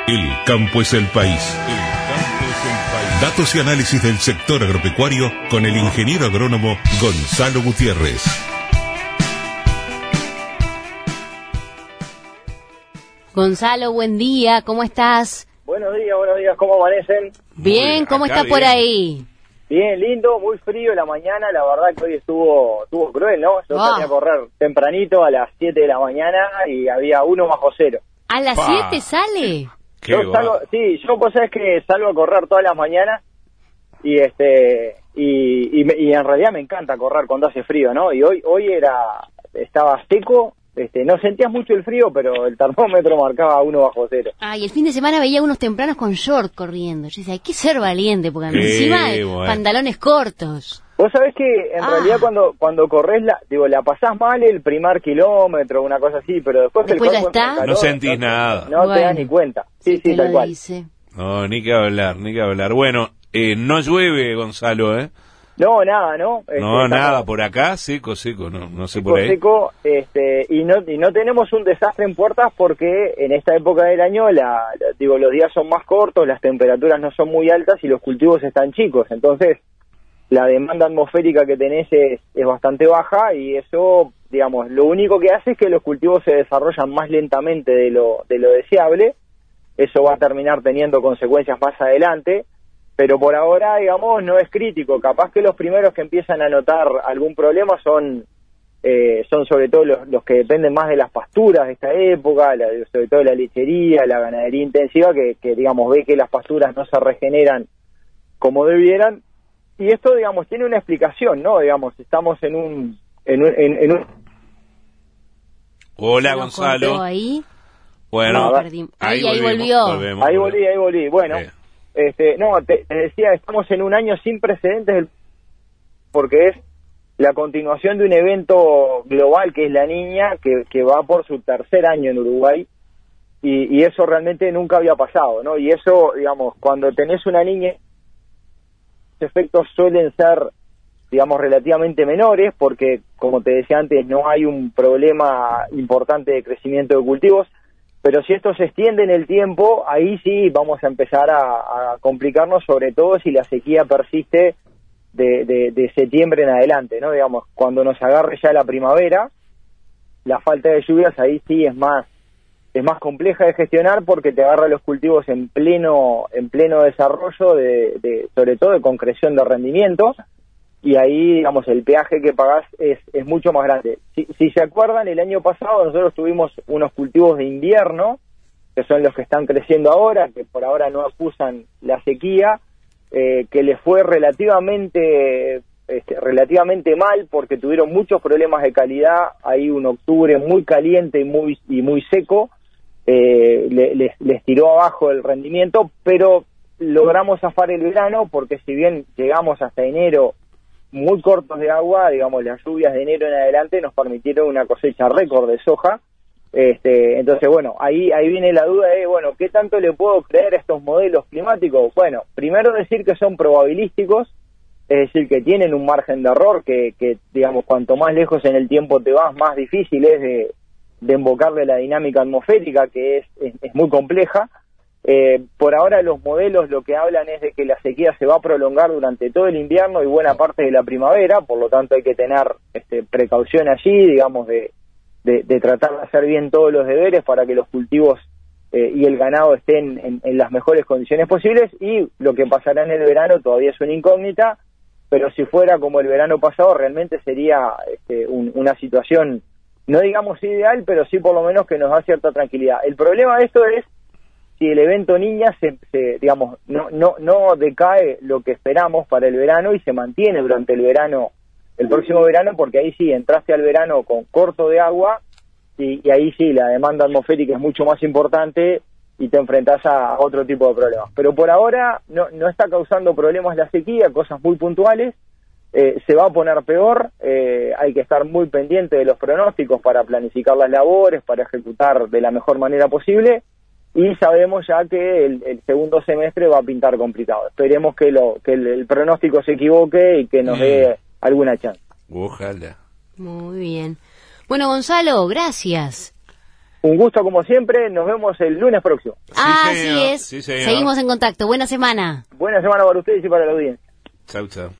El campo es el país. Datos y análisis del sector agropecuario con el ingeniero agrónomo Gonzalo Gutiérrez. Gonzalo, buen día, ¿cómo estás? Buenos días, ¿cómo amanecen? Bien, ¿cómo está bien. por ahí? Bien, lindo, muy frío la mañana, la verdad que hoy estuvo cruel, ¿no? Yo salí a correr tempranito a las 7 de la mañana y había 1 bajo 0. ¿A las 7 sale? Yo pues es que salgo a correr todas las mañanas y y en realidad me encanta correr cuando hace frío, ¿no? Y hoy estaba seco, no sentías mucho el frío, pero el termómetro marcaba 1 bajo 0. Y el fin de semana veía unos tempranos con short corriendo. Yo decía, hay que ser valiente, porque encima pantalones cortos. Vos sabés que en realidad cuando corres, la pasás mal el primer kilómetro, una cosa así, pero después ya está. Calor, no sentís nada. No te das ni cuenta. Sí, tal cual. Dice. No, ni que hablar. Bueno, no llueve, Gonzalo, ¿eh? No, nada, ¿no? Nada, por acá, seco, no sé por ahí. Seco, y no tenemos un desastre en puertas porque en esta época del año, los días son más cortos, las temperaturas no son muy altas y los cultivos están chicos, entonces la demanda atmosférica que tenés es bastante baja y eso, digamos, lo único que hace es que los cultivos se desarrollan más lentamente de lo deseable. Eso va a terminar teniendo consecuencias más adelante, pero por ahora, digamos, no es crítico. Capaz que los primeros que empiezan a notar algún problema son sobre todo los que dependen más de las pasturas de esta época, sobre todo la lechería, la ganadería intensiva, que digamos, ve que las pasturas no se regeneran como debieran. Y esto, digamos, tiene una explicación, ¿no? Digamos, estamos en un... Hola, Gonzalo. Ahí? Bueno, ahí volvió. Ahí volví. Bueno, te decía, estamos en un año sin precedentes porque es la continuación de un evento global que es la Niña, que va por su tercer año en Uruguay, y eso realmente nunca había pasado, ¿no? Y eso, digamos, cuando tenés una niña, los efectos suelen ser, digamos, relativamente menores, porque, como te decía antes, no hay un problema importante de crecimiento de cultivos, pero si esto se extiende en el tiempo, ahí sí vamos a empezar a complicarnos, sobre todo si la sequía persiste de septiembre en adelante, ¿no? Digamos, cuando nos agarre ya la primavera, la falta de lluvias ahí sí es más compleja de gestionar porque te agarra los cultivos en pleno desarrollo sobre todo de concreción de rendimiento, y ahí, digamos, el peaje que pagás es mucho más grande. Si se acuerdan, el año pasado nosotros tuvimos unos cultivos de invierno, que son los que están creciendo ahora, que por ahora no acusan la sequía, que les fue relativamente mal porque tuvieron muchos problemas de calidad. Ahí un octubre muy caliente y muy seco les tiró abajo el rendimiento, pero logramos zafar el verano porque si bien llegamos hasta enero muy cortos de agua, digamos, las lluvias de enero en adelante nos permitieron una cosecha récord de soja. Entonces, bueno, ahí viene la duda de, bueno, ¿qué tanto le puedo creer a estos modelos climáticos? Bueno, primero decir que son probabilísticos, es decir, que tienen un margen de error que digamos, cuanto más lejos en el tiempo te vas, más difícil es de invocarle la dinámica atmosférica, que es muy compleja. Por ahora los modelos lo que hablan es de que la sequía se va a prolongar durante todo el invierno y buena parte de la primavera, por lo tanto hay que tener precaución allí, digamos, de tratar de hacer bien todos los deberes para que los cultivos y el ganado estén en las mejores condiciones posibles, y lo que pasará en el verano todavía es una incógnita, pero si fuera como el verano pasado realmente sería una situación, no digamos ideal, pero sí por lo menos que nos da cierta tranquilidad. El problema de esto es si el evento Niña digamos, no decae lo que esperamos para el verano y se mantiene durante el próximo verano, porque ahí sí entraste al verano con corto de agua y ahí sí la demanda atmosférica es mucho más importante y te enfrentás a otro tipo de problemas. Pero por ahora no está causando problemas la sequía, cosas muy puntuales. Se va a poner peor, hay que estar muy pendiente de los pronósticos para planificar las labores, para ejecutar de la mejor manera posible, y sabemos ya que el segundo semestre va a pintar complicado. Esperemos que el pronóstico se equivoque y que nos dé alguna chance. Ojalá. Muy bien. Bueno, Gonzalo, gracias. Un gusto como siempre, nos vemos el lunes próximo. Así es. Sí, seguimos en contacto. Buena semana. Buena semana para ustedes y para la audiencia. Chau, chau.